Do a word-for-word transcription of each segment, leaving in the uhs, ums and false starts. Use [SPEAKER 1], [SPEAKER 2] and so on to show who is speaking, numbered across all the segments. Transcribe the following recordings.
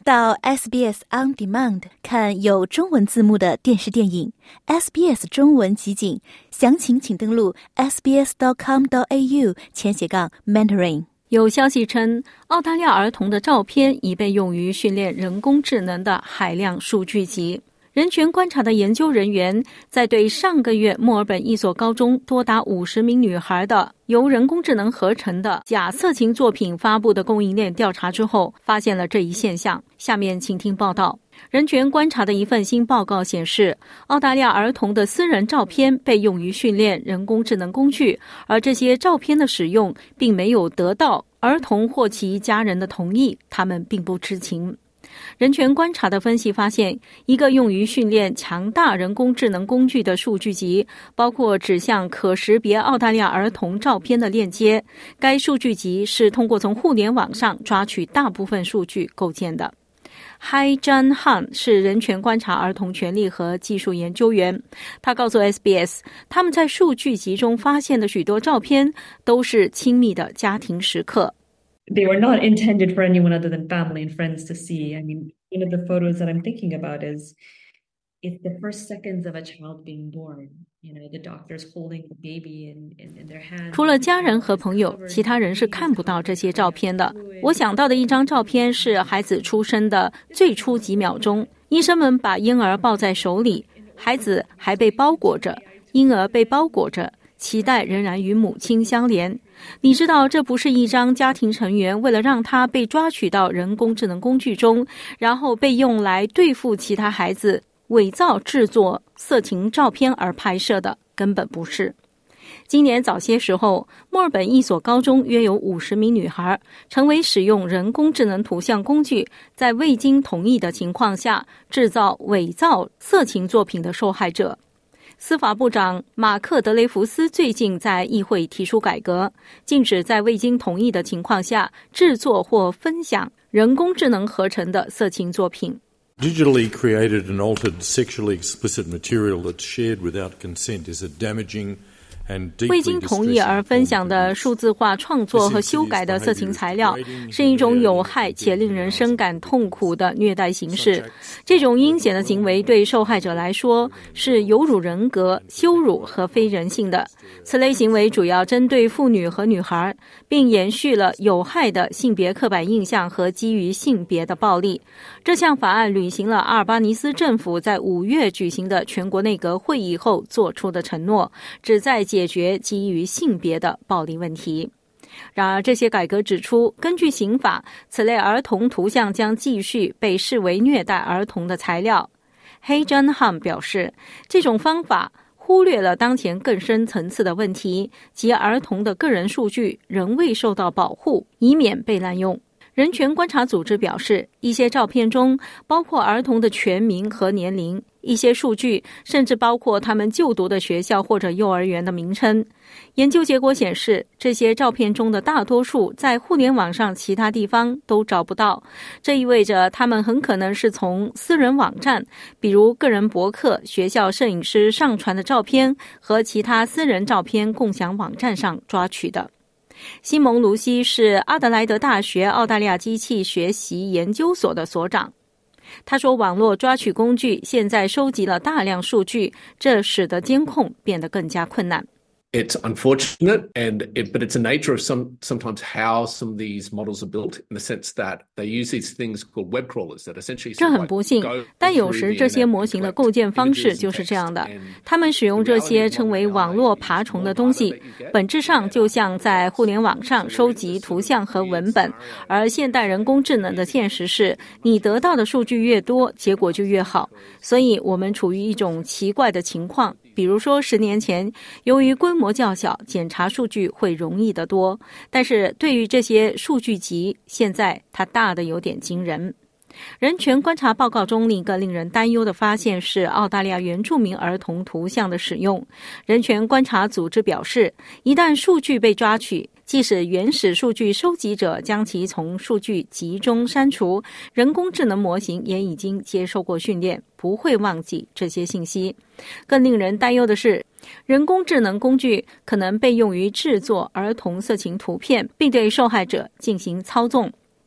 [SPEAKER 1] 到 S B S On Demand 看有中文字幕的电视电影 S B S 中文集锦，详情请登录 s b s dot com dot a u 前斜杠 mentoring。
[SPEAKER 2] 有消息称，澳大利亚儿童的照片已被用于训练人工智能的海量数据集。人权观察的研究人员在对上个月墨尔本一所高中多达五十名女孩的由人工智能合成的假色情作品发布的供应链调查之后，发现了这一现象。下面请听报道。人权观察的一份新报告显示，澳大利亚儿童的私人照片被用于训练人工智能工具，而这些照片的使用并没有得到儿童或其家人的同意，他们并不知情。人权观察的分析发现，一个用于训练强大人工智能工具的数据集包括指向可识别澳大利亚儿童照片的链接。该数据集是通过从互联网上抓取大部分数据构建的。Hai Jan Han 是人权观察儿童权利和技术研究员，他告诉 S B S， 他们在数据集中发现的许多照片都是亲密的家庭时刻。
[SPEAKER 3] They were not intended for anyone other than family and friends to see. I mean, one of the photos that I'm thinking about is it's the first seconds of a child being born. You know, the doctors holding the baby in, in, in their hands.
[SPEAKER 2] 除了家人和朋友，其他人是看不到这些照片的。我想到的一张照片是孩子出生的最初几秒钟，医生们把婴儿抱在手里，孩子还被包裹着，婴儿被包裹着，脐带仍然与母亲相连。你知道，这不是一张家庭成员为了让他被抓取到人工智能工具中，然后被用来对付其他孩子，伪造制作色情照片而拍摄的，根本不是。今年早些时候，墨尔本一所高中约有五十名女孩成为使用人工智能图像工具在未经同意的情况下制造伪造色情作品的受害者。司法部长马克·德雷福斯最近在议会提出改革，禁止在未经同意的情况下制作或分享人工智能合成的色情作品。
[SPEAKER 4] Digitally created and altered sexually explicit material that's shared without consent is a damaging
[SPEAKER 2] 未经同意而分享的数字化创作和修改的色情材料是一种有害且令人深感痛苦的虐待形式。这种阴险的行为对受害者来说是有辱人格、羞辱和非人性的。此类行为主要针对妇女和女孩，并延续了有害的性别刻板印象和基于性别的暴力。这项法案履行了阿尔巴尼斯政府在五月举行的全国内阁会议后做出的承诺，旨在解决基于性别的暴力问题。然而，这些改革指出，根据刑法，此类儿童图像将继续被视为虐待儿童的材料。黑珍汉表示，这种方法忽略了当前更深层次的问题，即儿童的个人数据仍未受到保护，以免被滥用。人权观察组织表示，一些照片中包括儿童的全名和年龄，一些数据甚至包括他们就读的学校或者幼儿园的名称。研究结果显示，这些照片中的大多数在互联网上其他地方都找不到，这意味着他们很可能是从私人网站，比如个人博客、学校摄影师上传的照片和其他私人照片共享网站上抓取的。西蒙·卢西是阿德莱德大学澳大利亚机器学习研究所的所长。他说，网络抓取工具现在收集了大量数据，这使得监控变得更加困难。
[SPEAKER 5] It's unfortunate, and it, but it's a nature of some sometimes how some of these models are built, in the sense that they use these things called web crawlers that essentially.
[SPEAKER 2] 这很不幸，但有时这些模型的构建方式就是这样的。他们使用这些称为网络爬虫的东西，本质上就像在互联网上收集图像和文本。而现代人工智能的现实是，你得到的数据越多，结果就越好。所以我们处于一种奇怪的情况。比如说，十年前，由于规模较小，检查数据会容易得多。但是对于这些数据集，现在它大得有点惊人。人权观察报告中另一个令人担忧的发现是澳大利亚原住民儿童图像的使用。人权观察组织表示，一旦数据被抓取，即使原始数据收集者将其从数据集中删除，人工智能模型也已经接受过训练，不会忘记这些信息。更令人担忧的是，人工智能工具可能被用于制作儿童色情图片，并对受害者进行操纵。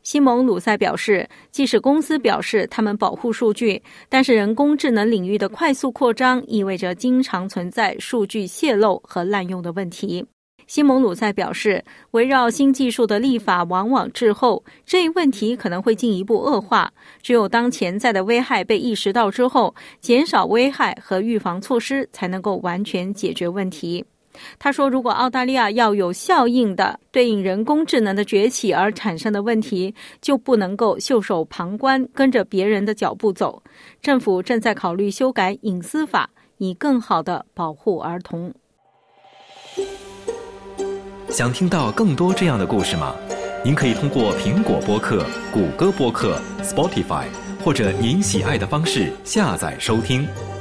[SPEAKER 2] 西蒙鲁塞表示，即使公司表示他们保护数据，但是人工智能领域的快速扩张意味着经常存在数据泄露和滥用的问题。西蒙鲁塞表示，围绕新技术的立法往往滞后，这一问题可能会进一步恶化。只有当潜在的危害被意识到之后，减少危害和预防措施才能够完全解决问题。他说，如果澳大利亚要有效应的对应人工智能的崛起而产生的问题，就不能够袖手旁观，跟着别人的脚步走。政府正在考虑修改隐私法，以更好地保护儿童。
[SPEAKER 6] 想听到更多这样的故事吗？您可以通过苹果播客、谷歌播客、Spotify 或者您喜爱的方式下载收听。